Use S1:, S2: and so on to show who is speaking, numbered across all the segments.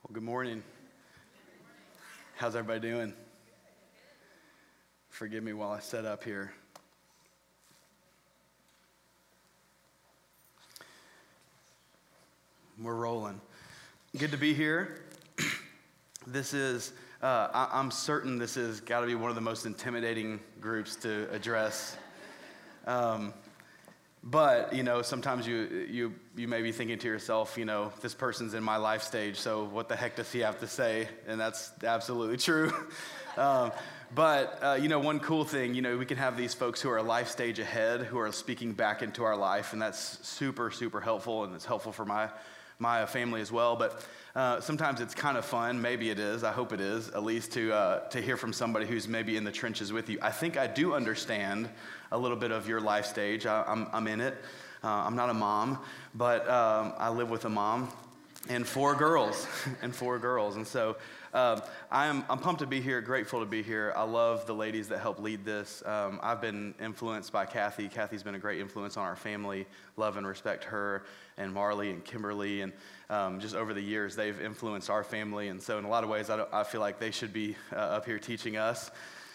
S1: Well, good morning. How's everybody doing? Forgive me while I set up here. We're rolling. Good to be here. This is, I'm certain this has got to be one of the most intimidating groups to address. But, you know, sometimes you may be thinking to yourself, you know, this person's in my life stage, so what the heck does he have to say? And that's absolutely true. But you know, one cool thing, you know, we can have these folks who are a life stage ahead who are speaking back into our life, and that's super, super helpful, and it's helpful for my family as well. But sometimes it's kind of fun, maybe it is, I hope it is, at least to hear from somebody who's maybe in the trenches with you. I think I do understand a little bit of your life stage. I'm in it. I'm not a mom, but I live with a mom and four girls, and so I'm pumped to be here, grateful to be here. I love the ladies that help lead this. I've been influenced by Kathy. Kathy's been a great influence on our family. Love and respect her and Marley and Kimberly, and just over the years they've influenced our family. And so in a lot of ways, I feel like they should be up here teaching us.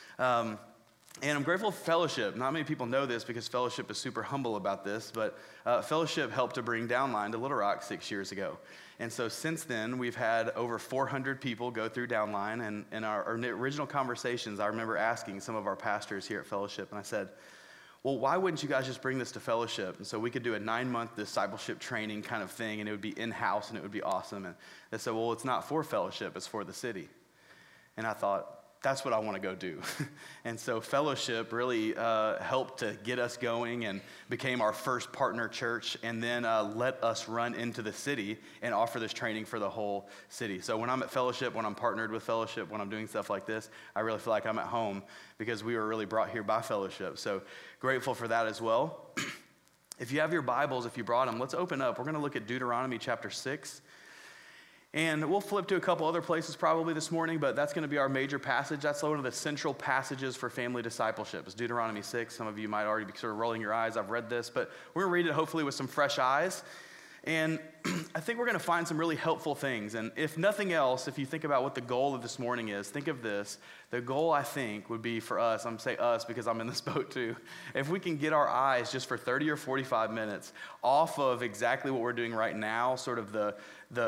S1: And I'm grateful for Fellowship. Not many people know this because Fellowship is super humble about this, but Fellowship helped to bring Downline to Little Rock 6 years ago. And so since then, we've had over 400 people go through Downline. And in our original conversations, I remember asking some of our pastors here at Fellowship, and I said, well, why wouldn't you guys just bring this to Fellowship? And so we could do a 9-month discipleship training kind of thing, and it would be in-house, and it would be awesome. And they said, well, it's not for Fellowship, it's for the city. And I thought, that's what I want to go do. And so Fellowship really helped to get us going and became our first partner church, and then let us run into the city and offer this training for the whole city. So when I'm at Fellowship, when I'm partnered with Fellowship, when I'm doing stuff like this, I really feel like I'm at home because we were really brought here by Fellowship. So grateful for that as well. If you have your Bibles, if you brought them, let's open up. We're going to look at Deuteronomy chapter 6. And we'll flip to a couple other places probably this morning, but that's going to be our major passage. That's one of the central passages for family discipleship. It's Deuteronomy 6. Some of you might already be sort of rolling your eyes. I've read this, but we're going to read it hopefully with some fresh eyes. And I think we're going to find some really helpful things. And if nothing else, if you think about what the goal of this morning is, think of this. The goal, I think, would be for us, I'm going to say us because I'm in this boat too, if we can get our eyes just for 30 or 45 minutes off of exactly what we're doing right now, sort of the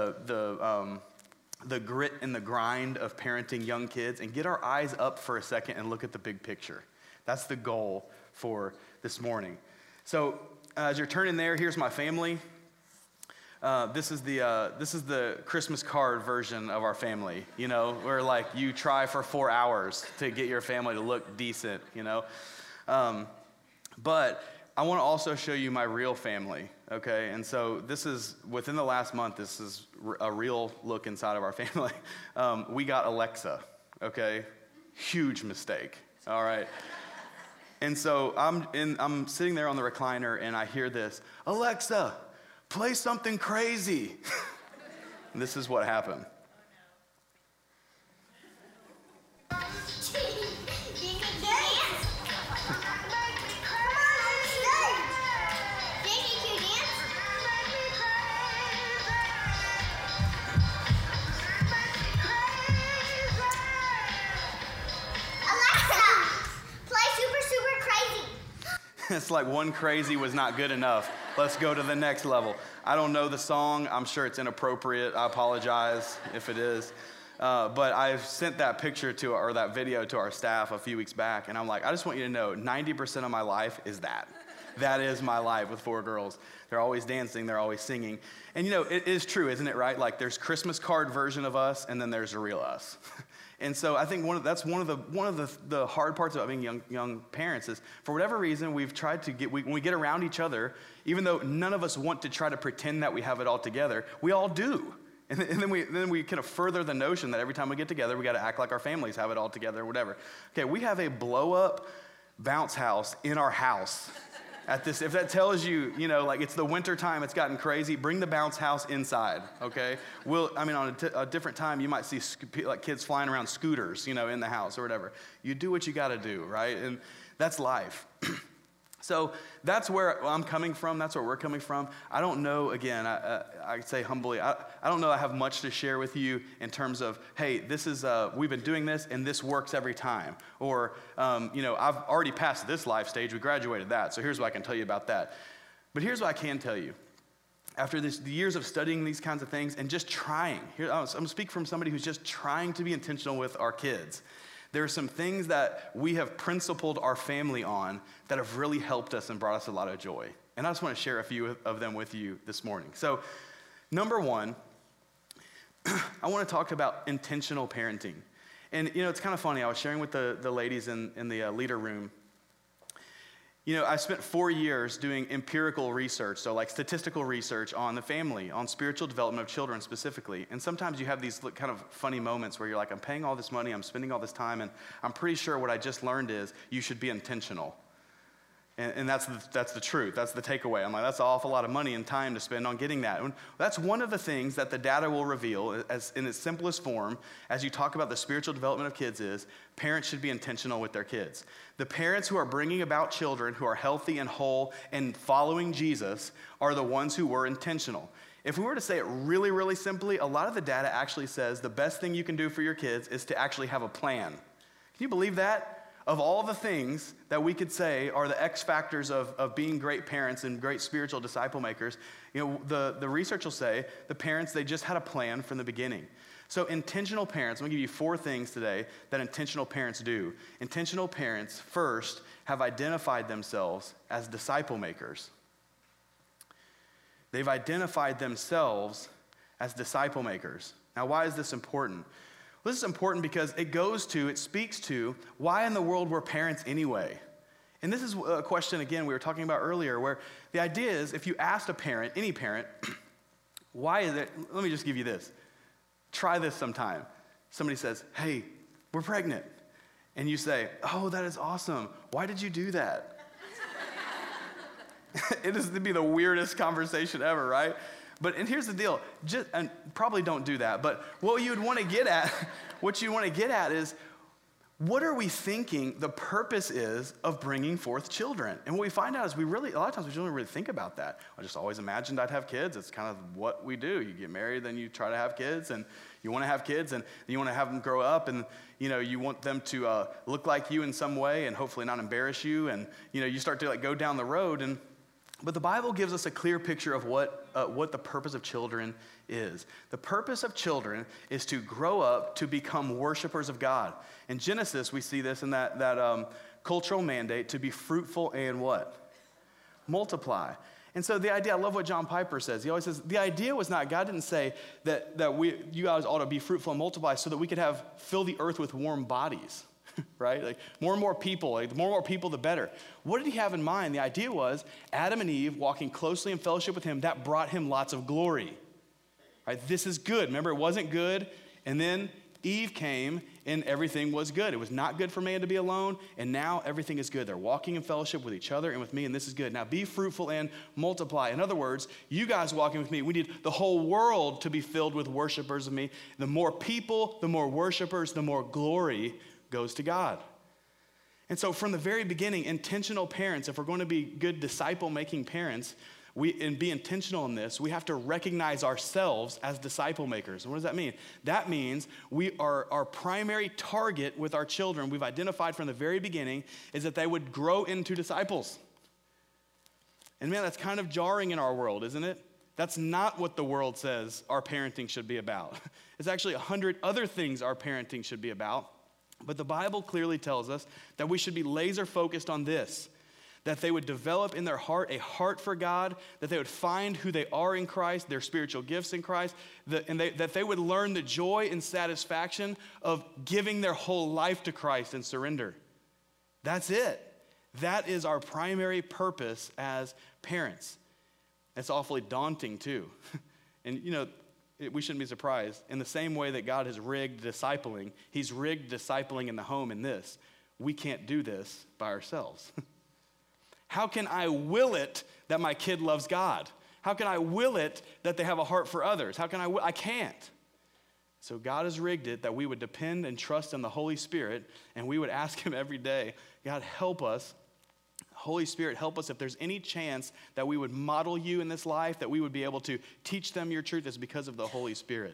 S1: grit and the grind of parenting young kids, and get our eyes up for a second and look at the big picture. That's the goal for this morning. So as you're turning there, here's my family. This is the Christmas card version of our family, you know, where like you try for 4 hours to get your family to look decent, you know. But I want to also show you my real family, okay? And so this is, within the last month, this is a real look inside of our family. We got Alexa, okay? Huge mistake, all right? And so I'm sitting there on the recliner and I hear this, Alexa, play something crazy. And this is what happened. It's like one crazy was not good enough. Let's go to the next level. I don't know the song. I'm sure it's inappropriate. I apologize if it is. But I've sent that picture or that video to our staff a few weeks back, and I'm like, I just want you to know 90% of my life is that. That is my life with 4 girls. They're always dancing. They're always singing. And you know, it is true, isn't it, right? Like there's Christmas card version of us, and then there's the real us. And so I think that's one of the hard parts about being young parents is, for whatever reason, we've tried to when we get around each other, even though none of us want to try to pretend that we have it all together, we all do. And then we kind of further the notion that every time we get together, we got to act like our families have it all together or whatever. Okay, we have a blow-up bounce house in our house. If that tells you, you know, like it's the winter time, it's gotten crazy, bring the bounce house inside, okay? On a different time, you might see like kids flying around scooters, you know, in the house or whatever. You do what you got to do, right? And that's life. So that's where I'm coming from. That's where we're coming from. I don't know, again, I say humbly, I don't know I have much to share with you in terms of, hey, this is, we've been doing this and this works every time. Or, I've already passed this life stage. We graduated that. So here's what I can tell you about that. But here's what I can tell you. After the years of studying these kinds of things and just trying, I'm going to speak from somebody who's just trying to be intentional with our kids. There are some things that we have principled our family on that have really helped us and brought us a lot of joy. And I just want to share a few of them with you this morning. So, number one, I want to talk about intentional parenting. And, it's kind of funny. I was sharing with the ladies in the leader room. I spent 4 years doing empirical research, so like statistical research on the family, on spiritual development of children specifically. And sometimes you have these kind of funny moments where you're like, I'm paying all this money, I'm spending all this time, and I'm pretty sure what I just learned is you should be intentional. And that's the truth. That's the takeaway. I'm like, that's an awful lot of money and time to spend on getting that. And that's one of the things that the data will reveal as in its simplest form as you talk about the spiritual development of kids is parents should be intentional with their kids. The parents who are bringing about children who are healthy and whole and following Jesus are the ones who were intentional. If we were to say it really, really simply, a lot of the data actually says the best thing you can do for your kids is to actually have a plan. Can you believe that? Of all the things that we could say are the X factors of being great parents and great spiritual disciple makers, the research will say the parents, they just had a plan from the beginning. So intentional parents, I'm going to give you 4 things today that intentional parents do. Intentional parents, first, have identified themselves as disciple makers. They've identified themselves as disciple makers. Now, why is this important? Well, this is important because it speaks to why in the world we're parents anyway. And this is a question, again, we were talking about earlier, where the idea is if you asked a parent, any parent, why is it, let me just give you this. Try this sometime. Somebody says, hey, we're pregnant. And you say, oh, that is awesome. Why did you do that? It is to be the weirdest conversation ever, right? And here's the deal, and probably don't do that, but what you want to get at is, what are we thinking the purpose is of bringing forth children? And what we find out is a lot of times we don't really think about that. I just always imagined I'd have kids. It's kind of what we do. You get married, then you try to have kids, and you want to have kids, and you want to have them grow up, and you want them to look like you in some way, and hopefully not embarrass you, and you start to go down the road, but the Bible gives us a clear picture of what the purpose of children is. The purpose of children is to grow up to become worshipers of God. In Genesis, we see this in that cultural mandate to be fruitful and what? Multiply. And so the idea, I love what John Piper says. He always says, the idea was not, God didn't say that you guys ought to be fruitful and multiply so that we could fill the earth with warm bodies. Right? Like more and more people, the more and more people, the better. What did he have in mind? The idea was Adam and Eve walking closely in fellowship with him, that brought him lots of glory. Right? This is good. Remember, it wasn't good. And then Eve came and everything was good. It was not good for man to be alone. And now everything is good. They're walking in fellowship with each other and with me, and this is good. Now be fruitful and multiply. In other words, you guys walking with me, we need the whole world to be filled with worshipers of me. The more people, the more worshipers, the more glory goes to God. And so from the very beginning, intentional parents, if we're going to be good disciple-making parents, and be intentional in this, we have to recognize ourselves as disciple makers. And what does that mean? That means our primary target with our children, we've identified from the very beginning, is that they would grow into disciples. And man, that's kind of jarring in our world, isn't it? That's not what the world says our parenting should be about. It's actually 100 other things our parenting should be about. But the Bible clearly tells us that we should be laser focused on this, that they would develop in their heart a heart for God, that they would find who they are in Christ, their spiritual gifts in Christ, that they would learn the joy and satisfaction of giving their whole life to Christ and surrender. That's it. That is our primary purpose as parents. It's awfully daunting too. And we shouldn't be surprised. In the same way that God has rigged discipling, he's rigged discipling in the home in this. We can't do this by ourselves. How can I will it that my kid loves God? How can I will it that they have a heart for others? I can't. So God has rigged it that we would depend and trust in the Holy Spirit, and we would ask him every day, God, help us Holy Spirit, help us if there's any chance that we would model you in this life, that we would be able to teach them your truth, is because of the Holy Spirit.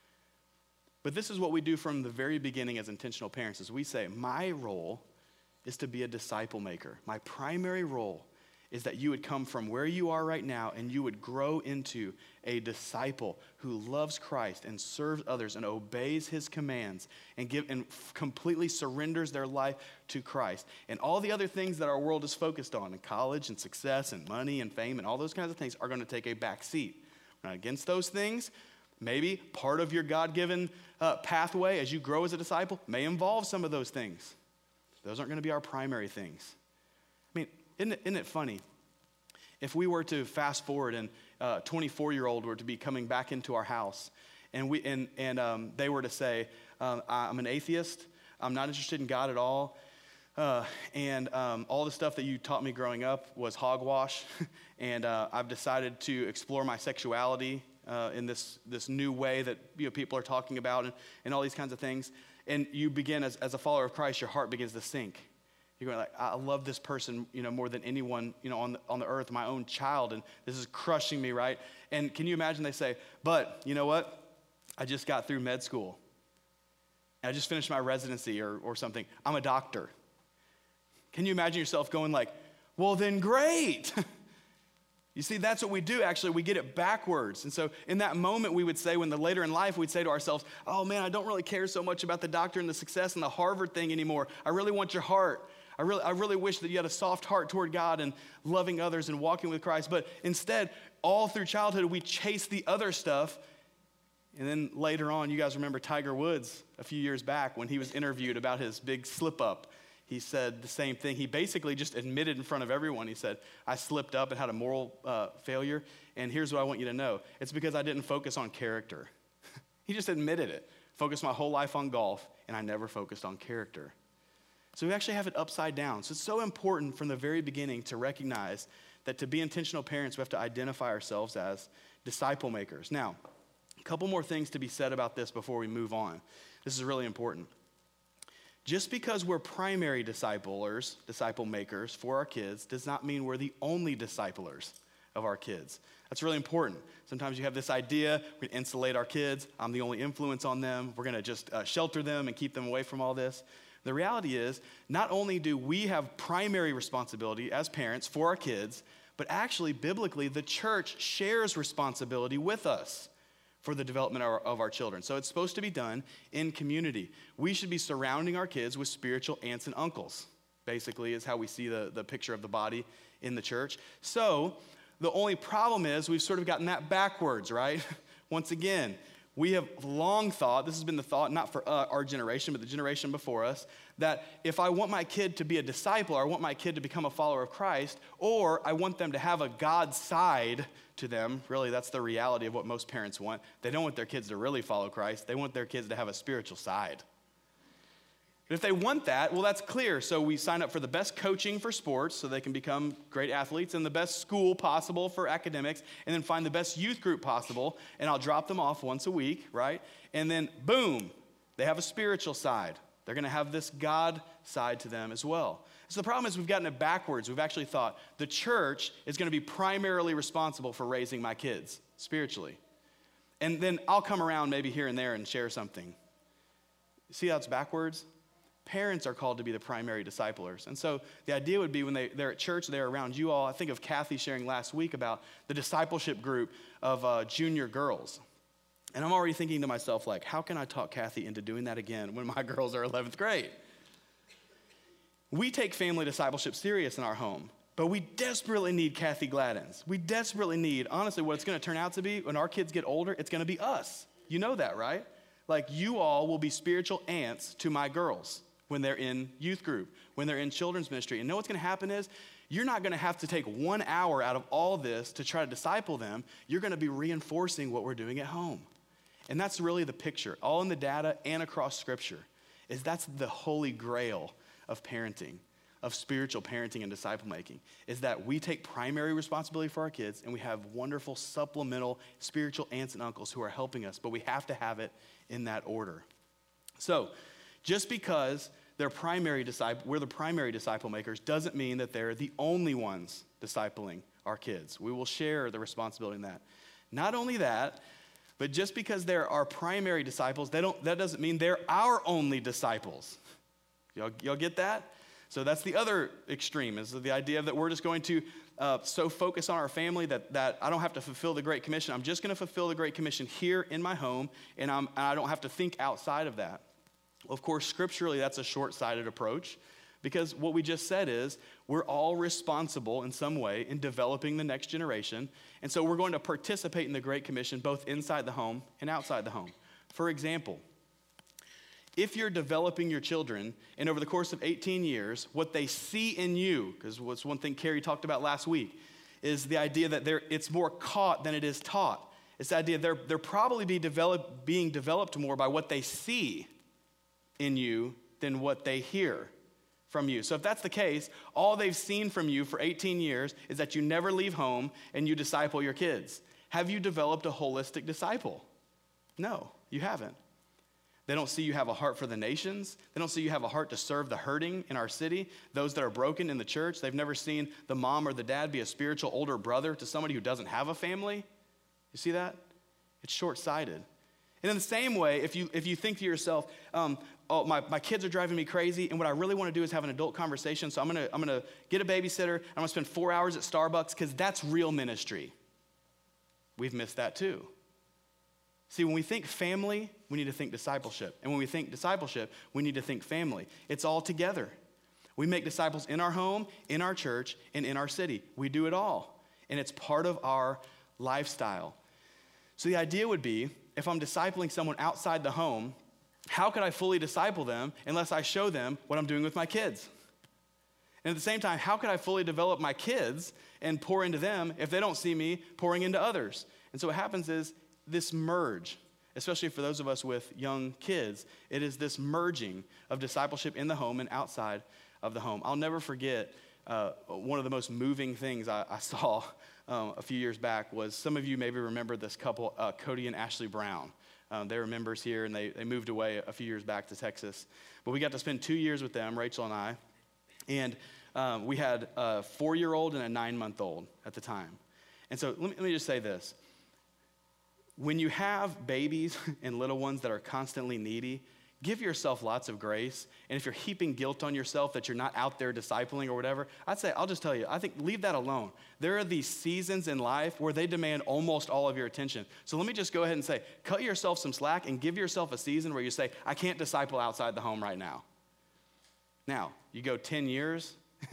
S1: But this is what we do from the very beginning as intentional parents, is we say, my role is to be a disciple maker. My primary role is that you would come from where you are right now and you would grow into a disciple who loves Christ and serves others and obeys his commands and completely surrenders their life to Christ. And all the other things that our world is focused on, in college and success and money and fame and all those kinds of things, are going to take a back seat. We're not against those things. Maybe part of your God-given pathway as you grow as a disciple may involve some of those things. Those aren't going to be our primary things. I mean, isn't it funny? If we were to fast forward and a 24-year-old were to be coming back into our house and they were to say, I'm an atheist, I'm not interested in God at all, and all the stuff that you taught me growing up was hogwash, and I've decided to explore my sexuality in this new way that people are talking about and all these kinds of things, and you begin as a follower of Christ, your heart begins to sink. You're going like, I love this person, more than anyone, on the earth, my own child, and this is crushing me, right? And can you imagine they say, but you know what? I just got through med school. I just finished my residency or something. I'm a doctor. Can you imagine yourself going like, well, then great. You see, that's what we do, actually. We get it backwards. And so in that moment, we would say, later in life, we'd say to ourselves, oh man, I don't really care so much about the doctor and the success and the Harvard thing anymore. I really want your heart. I really wish that you had a soft heart toward God and loving others and walking with Christ. But instead, all through childhood, we chase the other stuff. And then later on, you guys remember Tiger Woods a few years back when he was interviewed about his big slip up. He said the same thing. He basically just admitted in front of everyone. He said, I slipped up and had a moral failure. And here's what I want you to know. It's because I didn't focus on character. He just admitted it. Focused my whole life on golf, and I never focused on character. So we actually have it upside down. So it's so important from the very beginning to recognize that to be intentional parents, we have to identify ourselves as disciple makers. Now, a couple more things to be said about this before we move on. This is really important. Just because we're primary disciple makers for our kids does not mean we're the only disciplers of our kids. That's really important. Sometimes you have this idea, we're going to insulate our kids. I'm the only influence on them. We're going to just shelter them and keep them away from all this. The reality is, not only do we have primary responsibility as parents for our kids, but actually, biblically, the church shares responsibility with us for the development of our children. So it's supposed to be done in community. We should be surrounding our kids with spiritual aunts and uncles, basically, is how we see the picture of the body in the church. So the only problem is we've sort of gotten that backwards, right? Once again, we have long thought, this has been the thought, not for our generation, but the generation before us, that if I want my kid to be a disciple, or I want my kid to become a follower of Christ, or I want them to have a God side to them, really that's the reality of what most parents want. They don't want their kids to really follow Christ. They want their kids to have a spiritual side. But if they want that, well, that's clear. So we sign up for the best coaching for sports so they can become great athletes, and the best school possible for academics, and then find the best youth group possible, and I'll drop them off once a week, right? And then, boom, they have a spiritual side. They're going to have this God side to them as well. So the problem is we've gotten it backwards. We've actually thought the church is going to be primarily responsible for raising my kids spiritually. And then I'll come around maybe here and there and share something. See how it's backwards? Parents are called to be the primary disciplers. And so the idea would be when they're at church, they're around you all. I think of Kathy sharing last week about the discipleship group of junior girls. And I'm already thinking to myself, like, how can I talk Kathy into doing that again when my girls are 11th grade? We take family discipleship serious in our home, but we desperately need Kathy Gladdens. We desperately need, honestly, what it's going to turn out to be when our kids get older, it's going to be us. You know that, right? Like, you all will be spiritual aunts to my girls when they're in youth group, when they're in children's ministry. And know what's going to happen is you're not going to have to take 1 hour out of all this to try to disciple them. You're going to be reinforcing what we're doing at home. And that's really the picture, all in the data and across Scripture, is that's the holy grail of parenting, of spiritual parenting and disciple making, is that we take primary responsibility for our kids and we have wonderful supplemental spiritual aunts and uncles who are helping us, but we have to have it in that order. So just because we're the primary disciple makers doesn't mean that they're the only ones discipling our kids. We will share the responsibility in that. Not only that, but just because they're our primary disciples, that doesn't mean they're our only disciples. Y'all get that? So that's the other extreme, is the idea that we're just going to so focus on our family that I don't have to fulfill the Great Commission. I'm just going to fulfill the Great Commission here in my home, and I don't have to think outside of that. Of course, scripturally, that's a short-sighted approach, because what we just said is we're all responsible in some way in developing the next generation, and so we're going to participate in the Great Commission both inside the home and outside the home. For example, if you're developing your children, and over the course of 18 years, what they see in you, because what's one thing Carrie talked about last week, is the idea that it's more caught than it is taught. It's the idea they're probably being developed more by what they see in you than what they hear from you. So if that's the case, all they've seen from you for 18 years is that you never leave home and you disciple your kids. Have you developed a holistic disciple? No, you haven't. They don't see you have a heart for the nations. They don't see you have a heart to serve the hurting in our city, those that are broken in the church. They've never seen the mom or the dad be a spiritual older brother to somebody who doesn't have a family. You see that? It's short-sighted. And in the same way, if you think to yourself, oh, my kids are driving me crazy, and what I really want to do is have an adult conversation, so I'm gonna get a babysitter, I'm gonna spend 4 hours at Starbucks, because that's real ministry. We've missed that too. See, when we think family, we need to think discipleship. And when we think discipleship, we need to think family. It's all together. We make disciples in our home, in our church, and in our city. We do it all. And it's part of our lifestyle. So the idea would be, if I'm discipling someone outside the home, how could I fully disciple them unless I show them what I'm doing with my kids? And at the same time, how could I fully develop my kids and pour into them if they don't see me pouring into others? And so what happens is this merge, especially for those of us with young kids, it is this merging of discipleship in the home and outside of the home. I'll never forget one of the most moving things I saw a few years back was, some of you maybe remember this couple, Cody and Ashley Brown. They were members here, and they moved away a few years back to Texas. But we got to spend 2 years with them, Rachel and I, and we had a 4-year-old and a 9-month-old at the time. And so let me just say this. When you have babies and little ones that are constantly needy, give yourself lots of grace. And if you're heaping guilt on yourself that you're not out there discipling or whatever, I'll just tell you, I think leave that alone. There are these seasons in life where they demand almost all of your attention. So let me just go ahead and say, cut yourself some slack and give yourself a season where you say, I can't disciple outside the home right now. Now, you go 10 years,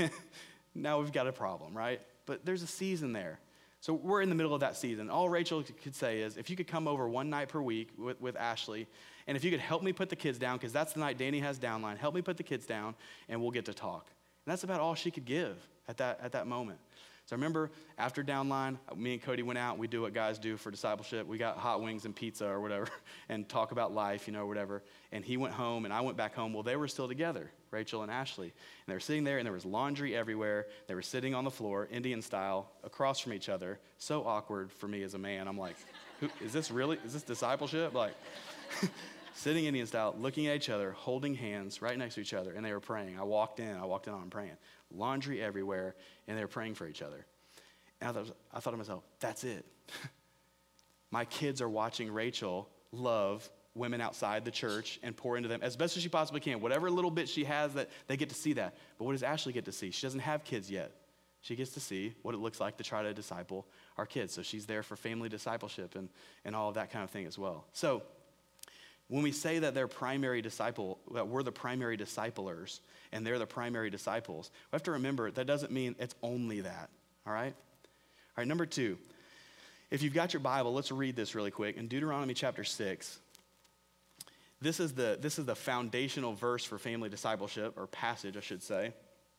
S1: now we've got a problem, right? But there's a season there. So we're in the middle of that season. All Rachel could say is, if you could come over one night per week with Ashley, and if you could help me put the kids down, because that's the night Danny has downline, help me put the kids down, and we'll get to talk. And that's about all she could give at that moment. So I remember after downline, me and Cody went out. We do what guys do for discipleship. We got hot wings and pizza or whatever and talk about life, or whatever. And he went home, and I went back home. Well, they were still together, Rachel and Ashley. And they were sitting there, and there was laundry everywhere. They were sitting on the floor, Indian style, across from each other. So awkward for me as a man. I'm like, is this discipleship? Like, sitting Indian style, looking at each other, holding hands right next to each other, and they were praying. I walked in on them praying. Laundry everywhere, and they were praying for each other. And I thought to myself, that's it. My kids are watching Rachel love women outside the church and pour into them as best as she possibly can. Whatever little bit she has, that they get to see that. But what does Ashley get to see? She doesn't have kids yet. She gets to see what it looks like to try to disciple our kids. So she's there for family discipleship and all of that kind of thing as well. So when we say that that we're the primary disciplers and they're the primary disciples, we have to remember that doesn't mean it's only that, all right? All right, number 2, if you've got your Bible, let's read this really quick. In Deuteronomy chapter 6, this is the foundational verse for family discipleship, or passage, I should say.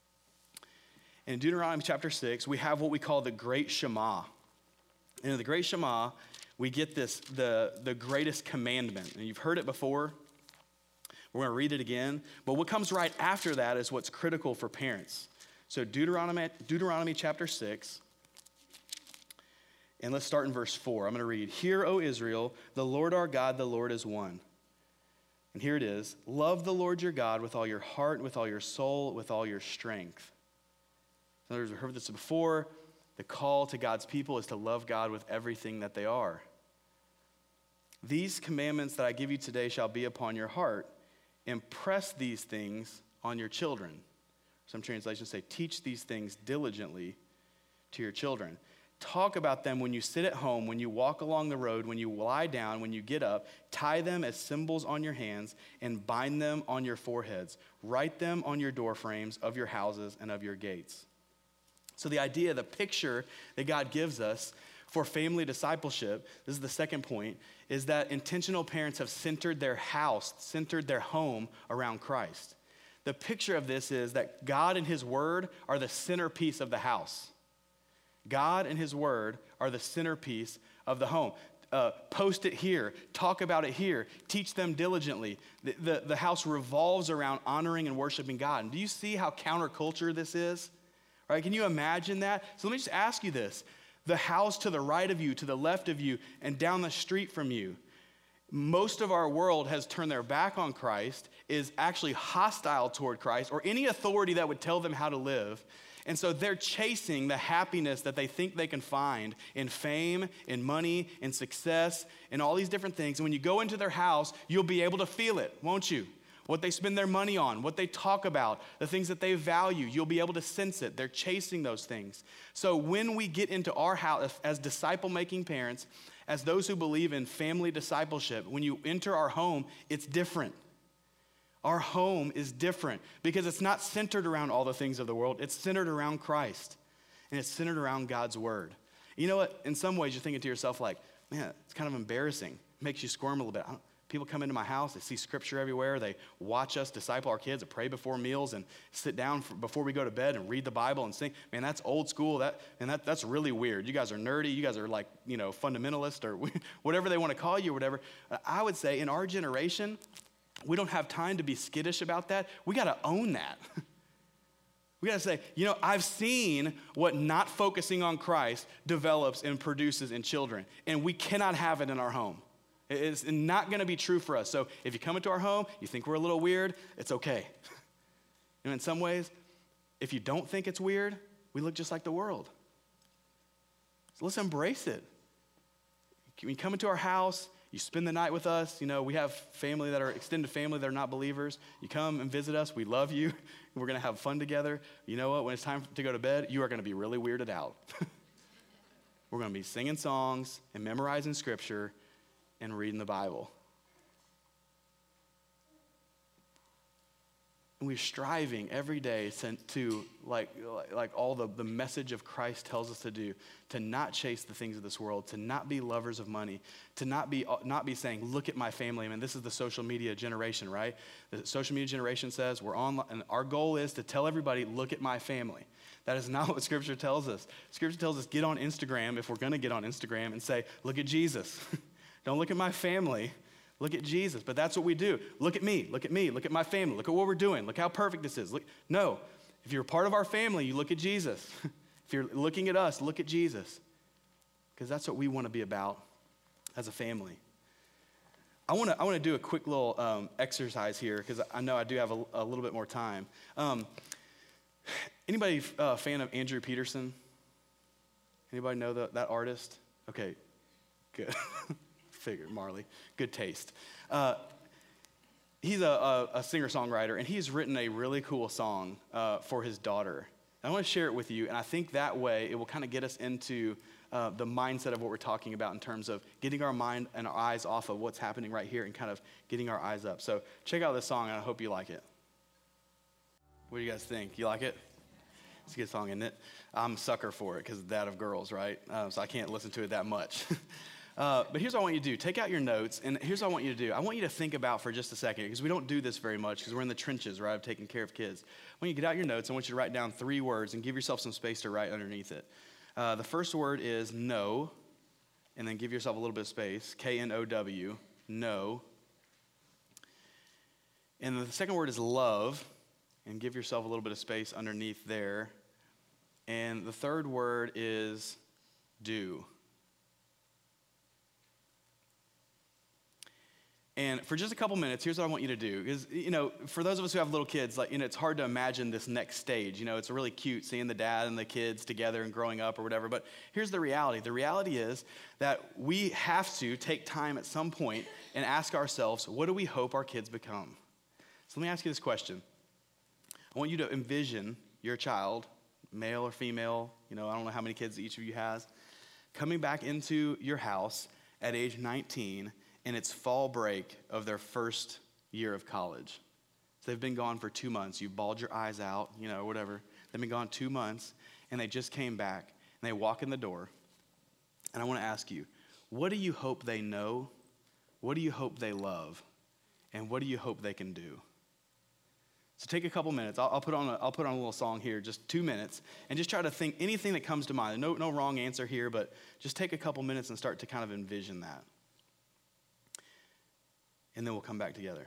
S1: In Deuteronomy chapter 6, we have what we call the Great Shema. And in the Great Shema, we get the greatest commandment. And you've heard it before. We're going to read it again. But what comes right after that is what's critical for parents. So Deuteronomy chapter 6, and let's start in verse 4. I'm going to read, "Hear, O Israel, the Lord our God, the Lord is one. And here it is. Love the Lord your God with all your heart, with all your soul, with all your strength. In other words, we've heard this before. The call to God's people is to love God with everything that they are. These commandments that I give you today shall be upon your heart. Impress these things on your children. Some translations say, teach these things diligently to your children. Talk about them when you sit at home, when you walk along the road, when you lie down, when you get up. Tie them as symbols on your hands and bind them on your foreheads. Write them on your door frames of your houses and of your gates. So the idea, the picture that God gives us for family discipleship, this is the second point, is that intentional parents have centered their house, centered their home around Christ. The picture of this is that God and his word are the centerpiece of the house. God and his word are the centerpiece of the home. Post it here. Talk about it here. Teach them diligently. The house revolves around honoring and worshiping God. And do you see how counterculture this is? Right? Can you imagine that? So let me just ask you this. The house to the right of you, to the left of you, and down the street from you, most of our world has turned their back on Christ, is actually hostile toward Christ, or any authority that would tell them how to live. And so they're chasing the happiness that they think they can find in fame, in money, in success, in all these different things. And when you go into their house, you'll be able to feel it, won't you? What they spend their money on, what they talk about, the things that they value, you'll be able to sense it. They're chasing those things. So when we get into our house as disciple-making parents, as those who believe in family discipleship, when you enter our home, it's different. Our home is different because it's not centered around all the things of the world. It's centered around Christ, and it's centered around God's word. You know what? In some ways, you're thinking to yourself like, man, it's kind of embarrassing. It makes you squirm a little bit. People come into my house, they see scripture everywhere, they watch us disciple our kids, pray before meals, and sit down before we go to bed and read the Bible and sing. Man, that's old school, that's really weird. You guys are nerdy, you guys are like, fundamentalist, or whatever they want to call you or whatever. I would say in our generation, we don't have time to be skittish about that. We got to own that. We got to say, I've seen what not focusing on Christ develops and produces in children, and we cannot have it in our home. It's not going to be true for us. So if you come into our home, you think we're a little weird, it's okay. In some ways, if you don't think it's weird, we look just like the world. So let's embrace it. When you come into our house, you spend the night with us. We have family that are extended family that are not believers. You come and visit us. We love you. We're going to have fun together. You know what? When it's time to go to bed, you are going to be really weirded out. We're going to be singing songs and memorizing scripture and reading the Bible. And we're striving every day to like all the message of Christ tells us to do, to not chase the things of this world, to not be lovers of money, to not be saying, look at my family. I mean, this is the social media generation, right? The social media generation says we're on, and our goal is to tell everybody, look at my family. That is not what Scripture tells us. Scripture tells us get on Instagram, if we're going to get on Instagram, and say, look at Jesus. Don't look at my family. Look at Jesus. But that's what we do. Look at me. Look at me. Look at my family. Look at what we're doing. Look how perfect this is. No. If you're a part of our family, you look at Jesus. If you're looking at us, look at Jesus. Because that's what we want to be about as a family. I want to do a quick little exercise here because I know I do have a little bit more time. Anybody a fan of Andrew Peterson? Anybody know that artist? Okay, good. Figured, Marley. Good taste. He's a singer-songwriter, and he's written a really cool song for his daughter. I want to share it with you, and I think that way it will kind of get us into the mindset of what we're talking about in terms of getting our mind and our eyes off of what's happening right here and kind of getting our eyes up. So check out this song, and I hope you like it. What do you guys think? You like it? It's a good song, isn't it? I'm a sucker for it because it's that of girls, right? So I can't listen to it that much. But here's what I want you to do. Take out your notes, and here's what I want you to do. I want you to think about for just a second, because we don't do this very much, because we're in the trenches, right, of taking care of kids. When you get out your notes, I want you to write down 3 words and give yourself some space to write underneath it. The first word is no, and then give yourself a little bit of space, K-N-O-W, no. And the second word is love, and give yourself a little bit of space underneath there. And the third word is do. And for just a couple minutes, here's what I want you to do. Because, for those of us who have little kids, it's hard to imagine this next stage. It's really cute seeing the dad and the kids together and growing up or whatever. But here's the reality. The reality is that we have to take time at some point and ask ourselves, what do we hope our kids become? So let me ask you this question. I want you to envision your child, male or female, I don't know how many kids each of you has, coming back into your house at age 19, and it's fall break of their first year of college. So they've been gone for 2 months. You've bawled your eyes out, whatever. They've been gone 2 months, and they just came back, and they walk in the door. And I want to ask you, what do you hope they know? What do you hope they love? And what do you hope they can do? So take a couple minutes. I'll put on a little song here, just 2 minutes, and just try to think anything that comes to mind. No wrong answer here, but just take a couple minutes and start to kind of envision that. And then we'll come back together.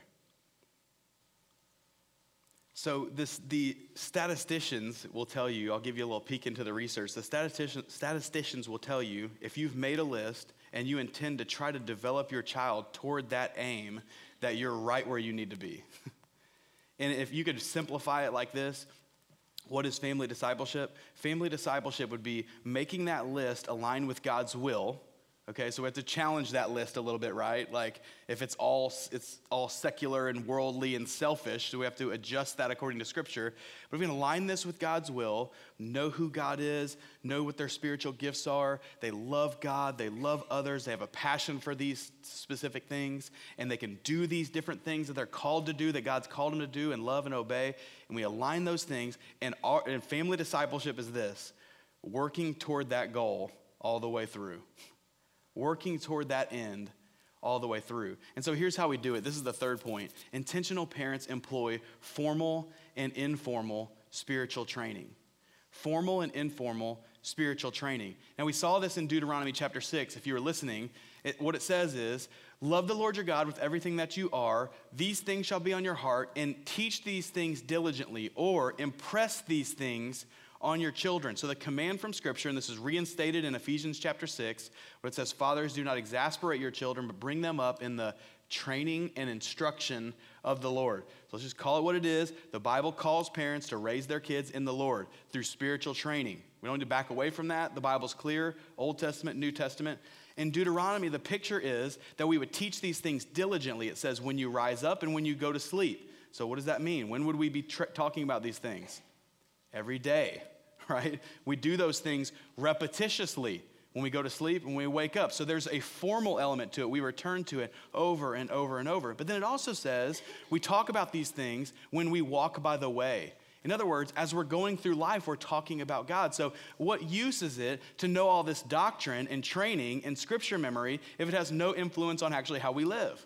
S1: So the statisticians will tell you, I'll give you a little peek into the research. The statisticians will tell you, if you've made a list and you intend to try to develop your child toward that aim, that you're right where you need to be. And if you could simplify it like this, what is family discipleship? Family discipleship would be making that list align with God's will. Okay, so we have to challenge that list a little bit, right? Like if it's all secular and worldly and selfish, so we have to adjust that according to Scripture. But if we can align this with God's will, know who God is, know what their spiritual gifts are, they love God, they love others, they have a passion for these specific things, and they can do these different things that they're called to do, that God's called them to do and love and obey, and we align those things, and family discipleship is this, working toward that goal all the way through. Working toward that end all the way through. And so here's how we do it. This is the third point. Intentional parents employ formal and informal spiritual training. Formal and informal spiritual training. Now we saw this in Deuteronomy chapter 6. If you were listening, what it says is, love the Lord your God with everything that you are. These things shall be on your heart, and teach these things diligently, or impress these things on your children. So the command from Scripture, and this is reinstated in Ephesians chapter 6, where it says, fathers, do not exasperate your children, but bring them up in the training and instruction of the Lord. So let's just call it what it is. The Bible calls parents to raise their kids in the Lord through spiritual training. We don't need to back away from that. The Bible's clear, Old Testament, New Testament. In Deuteronomy, the picture is that we would teach these things diligently. It says when you rise up and when you go to sleep. So what does that mean? When would we be talking about these things? Every day, right? We do those things repetitiously when we go to sleep and when we wake up. So there's a formal element to it. We return to it over and over and over. But then it also says we talk about these things when we walk by the way. In other words, as we're going through life, we're talking about God. So what use is it to know all this doctrine and training and scripture memory if it has no influence on actually how we live?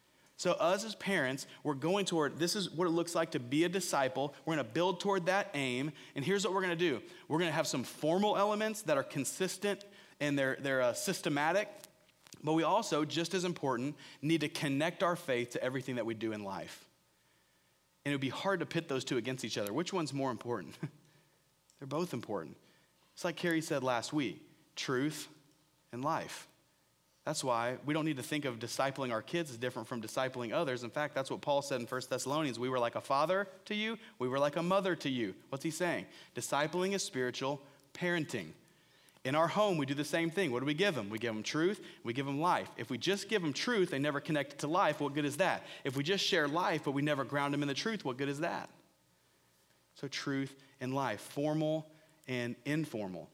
S1: So us as parents, we're going toward, this is what it looks like to be a disciple. We're going to build toward that aim. And here's what we're going to do. We're going to have some formal elements that are consistent and they're systematic. But we also, just as important, need to connect our faith to everything that we do in life. And it would be hard to pit those two against each other. Which one's more important? They're both important. It's like Carrie said last week, truth and life. That's why we don't need to think of discipling our kids as different from discipling others. In fact, that's what Paul said in 1 Thessalonians. We were like a father to you. We were like a mother to you. What's he saying? Discipling is spiritual parenting. In our home, we do the same thing. What do we give them? We give them truth. We give them life. If we just give them truth, they never connect it to life. What good is that? If we just share life, but we never ground them in the truth, what good is that? So truth and life, formal and informal.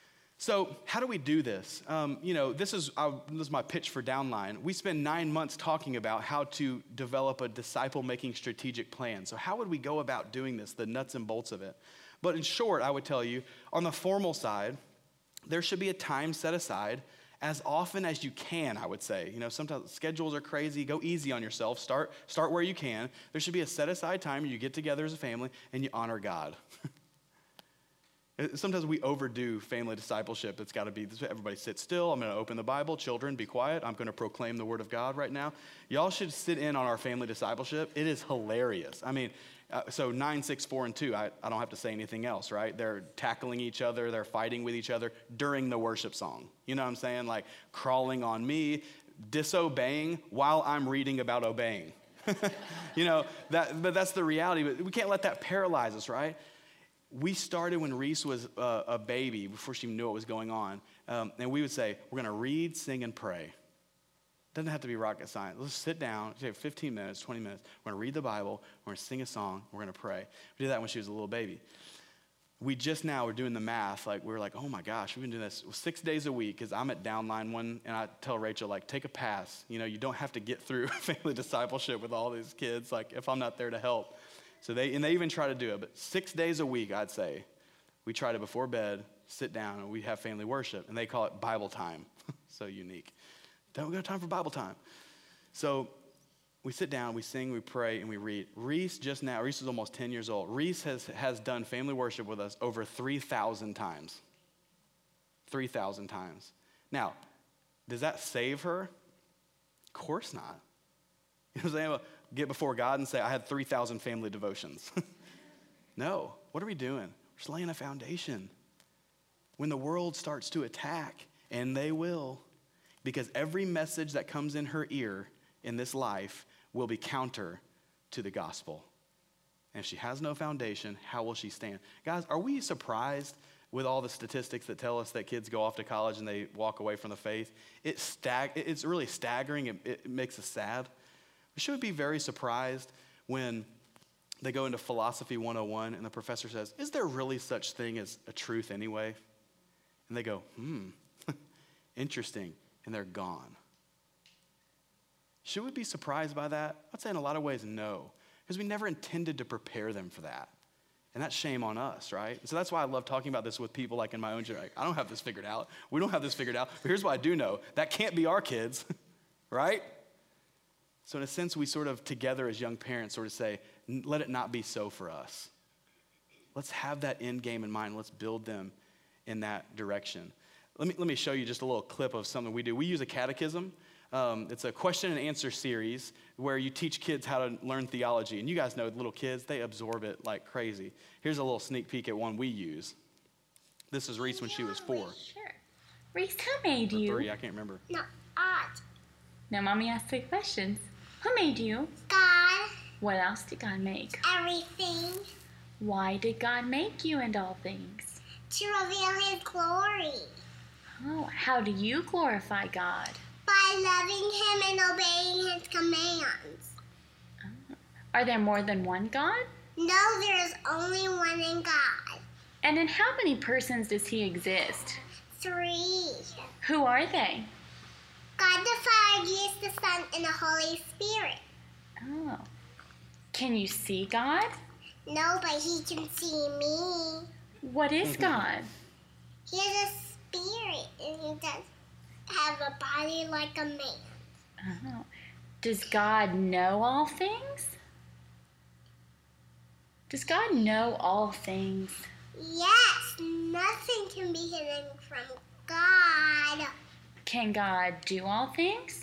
S1: So how do we do this? This is my pitch for Downline. We spend 9 months talking about how to develop a disciple-making strategic plan. So how would we go about doing this, the nuts and bolts of it? But in short, I would tell you, on the formal side, there should be a time set aside as often as you can, I would say. Sometimes schedules are crazy. Go easy on yourself. Start where you can. There should be a set aside time where you get together as a family and you honor God. Sometimes we overdo family discipleship. It's got to be, everybody sit still. I'm going to open the Bible. Children, be quiet. I'm going to proclaim the word of God right now. Y'all should sit in on our family discipleship. It is hilarious. So 9, 6, 4, and 2, I don't have to say anything else, right? They're tackling each other. They're fighting with each other during the worship song. You know what I'm saying? Like crawling on me, disobeying while I'm reading about obeying. But that's the reality. But we can't let that paralyze us, right? We started when Reese was a baby, before she knew what was going on. And we would say, we're going to read, sing, and pray. Doesn't have to be rocket science. Let's sit down, take 15 minutes, 20 minutes. We're going to read the Bible. We're going to sing a song. We're going to pray. We did that when she was a little baby. We just now were doing the math. Like, we were like, oh my gosh, we've been doing this 6 days a week, because I'm at downline one, and I tell Rachel, like, take a pass. You don't have to get through family discipleship with all these kids, like, if I'm not there to help. So they even try to do it. But 6 days a week, I'd say, we try to, before bed, sit down, and we have family worship. And they call it Bible time. So unique. Don't got time for Bible time. So we sit down, we sing, we pray, and we read. Reese is almost 10 years old. Reese has done family worship with us over 3,000 times. 3,000 times. Now, does that save her? Of course not. You know what I'm saying? Well, get before God and say, I had 3,000 family devotions. No. What are we doing? We're just laying a foundation. When the world starts to attack, and they will, because every message that comes in her ear in this life will be counter to the gospel. And if she has no foundation, how will she stand? Guys, are we surprised with all the statistics that tell us that kids go off to college and they walk away from the faith? It's really staggering. It makes us sad. We should be very surprised when they go into Philosophy 101 and the professor says, is there really such thing as a truth anyway? And they go, interesting. And they're gone. Should we be surprised by that? I'd say in a lot of ways, no, because we never intended to prepare them for that. And that's shame on us, right? So that's why I love talking about this with people like in my own generation. I don't have this figured out. We don't have this figured out. But here's what I do know. That can't be our kids, right? So in a sense, we sort of together as young parents sort of say, let it not be so for us. Let's have that end game in mind. Let's build them in that direction. Let me show you just a little clip of something we do. We use a catechism. It's a question and answer series where you teach kids how to learn theology. And you guys know little kids, they absorb it like crazy. Here's a little sneak peek at one we use. This is Reese when she was 4.
S2: Sure. Reese, who made you?
S1: 3, I can't remember.
S3: No, art.
S2: Now, Mommy asked 3 questions. Who made you?
S3: God.
S2: What else did God make?
S3: Everything.
S2: Why did God make you and all things?
S3: To reveal his glory.
S2: Oh, how do you glorify God?
S3: By loving him and obeying his commands.
S2: Are there more than one God?
S3: No, there is only one in God.
S2: And in how many persons does he exist?
S3: 3.
S2: Who are they?
S3: God the Father, Jesus the Son, and the Holy Spirit.
S2: Oh. Can you see God?
S3: No, but he can see me.
S2: What is God?
S3: He is a spirit, and he does have a body like a man.
S2: Oh. Does God know all things? Does God know all things?
S3: Yes, nothing can be hidden from God.
S2: Can God do all things?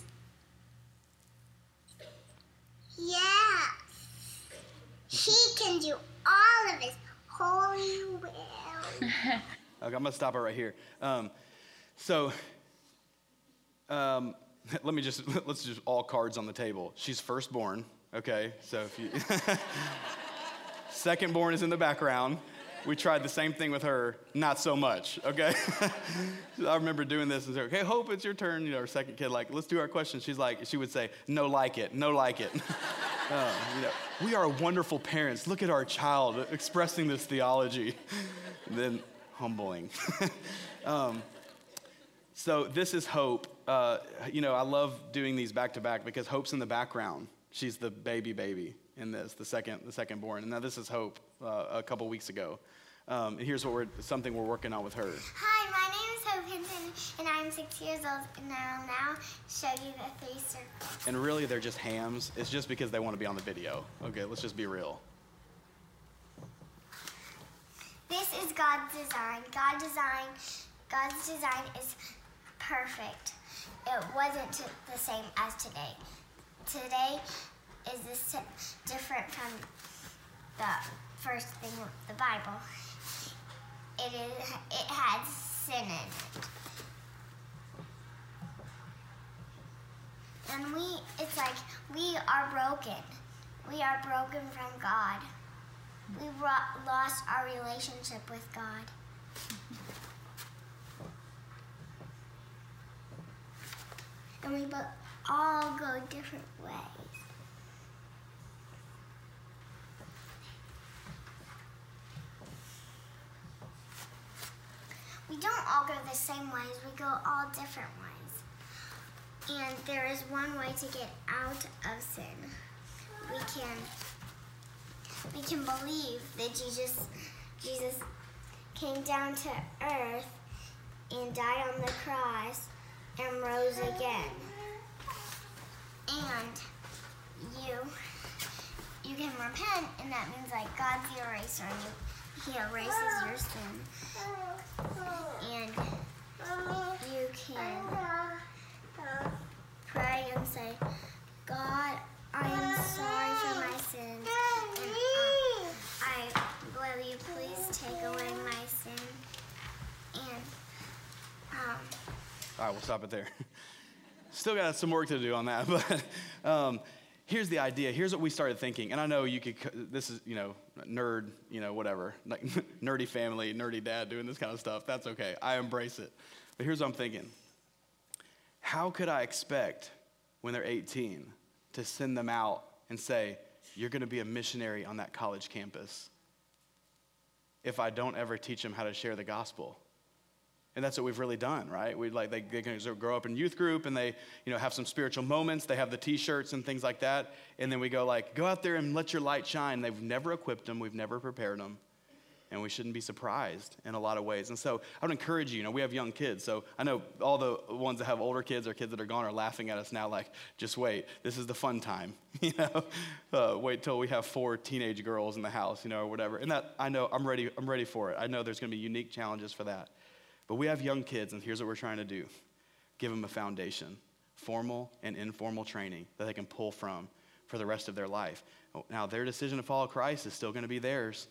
S3: Yes. He can do all of his holy will.
S1: Okay, I'm going to stop it right here. Let's just all cards on the table. She's firstborn, okay? So if you, secondborn is in the background. We tried the same thing with her, not so much, okay? I remember doing this and saying, okay, Hope, it's your turn. Our second kid, like, let's do our questions. She would say, no like it. We are wonderful parents. Look at our child expressing this theology. And then humbling. So this is Hope. I love doing these back to back because Hope's in the background. She's the baby in this, the second born. And now this is Hope a couple weeks ago. And here's something we're working on with her.
S3: Hi, my name is Hope Hinton, and I'm 6 years old, and I'll now show you the 3 circles.
S1: And really, they're just hams. It's just because they want to be on the video. Okay, let's just be real.
S3: This is God's design. God's design is perfect. It wasn't the same as today. Today is different from the first thing of the Bible. It has sin in it. then it's like we are broken. We are broken from God. We lost our relationship with God. And we all go different ways. We don't all go the same ways, we go all different ways. And there is one way to get out of sin. We can believe that Jesus came down to earth and died on the cross and rose again. And you can repent, and that means like God's the eraser, and He erases your sin. And you can pray and say, God, I am sorry for my sins, and will you please take away my sin? And
S1: All right, we'll stop it there. Still got some work to do on that, but here's the idea. Here's what we started thinking. And I know this is, nerd, whatever. Like nerdy family, nerdy dad doing this kind of stuff. That's okay. I embrace it. But here's what I'm thinking. How could I expect when they're 18 to send them out and say, you're going to be a missionary on that college campus if I don't ever teach them how to share the gospel? And that's what we've really done, right? They can grow up in youth group and they, have some spiritual moments. They have the T-shirts and things like that. And then we go go out there and let your light shine. They've never equipped them. We've never prepared them. And we shouldn't be surprised in a lot of ways. And so I would encourage you, we have young kids. So I know all the ones that have older kids or kids that are gone are laughing at us now just wait. This is the fun time, wait till we have 4 teenage girls in the house, or whatever. And that, I know, I'm ready for it. I know there's going to be unique challenges for that. But we have young kids, and here's what we're trying to do. Give them a foundation, formal and informal training that they can pull from for the rest of their life. Now, their decision to follow Christ is still going to be theirs.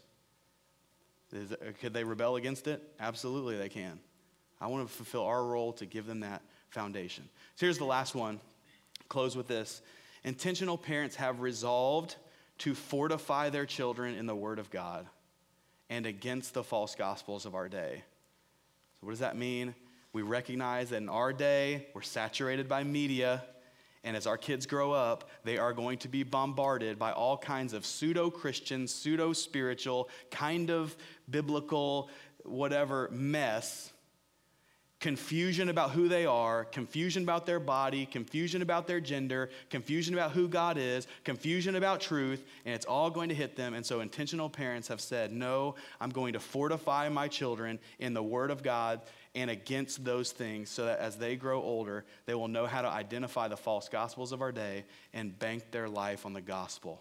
S1: Could they rebel against it? Absolutely they can. I want to fulfill our role to give them that foundation. So here's the last one. Close with this. Intentional parents have resolved to fortify their children in the Word of God and against the false gospels of our day. What does that mean? We recognize that in our day, we're saturated by media, and as our kids grow up, they are going to be bombarded by all kinds of pseudo-Christian, pseudo-spiritual, kind of biblical, whatever mess. Confusion about who they are, confusion about their body, confusion about their gender, confusion about who God is, confusion about truth, and it's all going to hit them. And so intentional parents have said, no, I'm going to fortify my children in the Word of God and against those things so that as they grow older, they will know how to identify the false gospels of our day and bank their life on the gospel.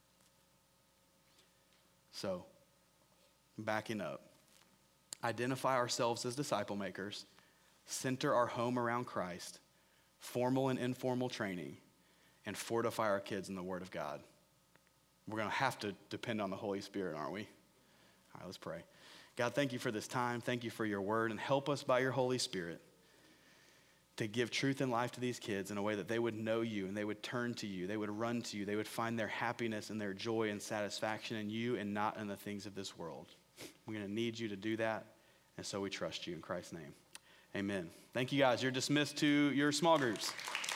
S1: So, backing up, identify ourselves as disciple makers. Center our home around Christ, formal and informal training, and fortify our kids in the Word of God. We're going to have to depend on the Holy Spirit, aren't we? All right, let's pray. God, thank you for this time. Thank you for your word, and help us by your Holy Spirit to give truth and life to these kids in a way that they would know you and they would turn to you. They would run to you. They would find their happiness and their joy and satisfaction in you and not in the things of this world. We're going to need you to do that, and so we trust you in Christ's name. Amen. Thank you, guys. You're dismissed to your small groups.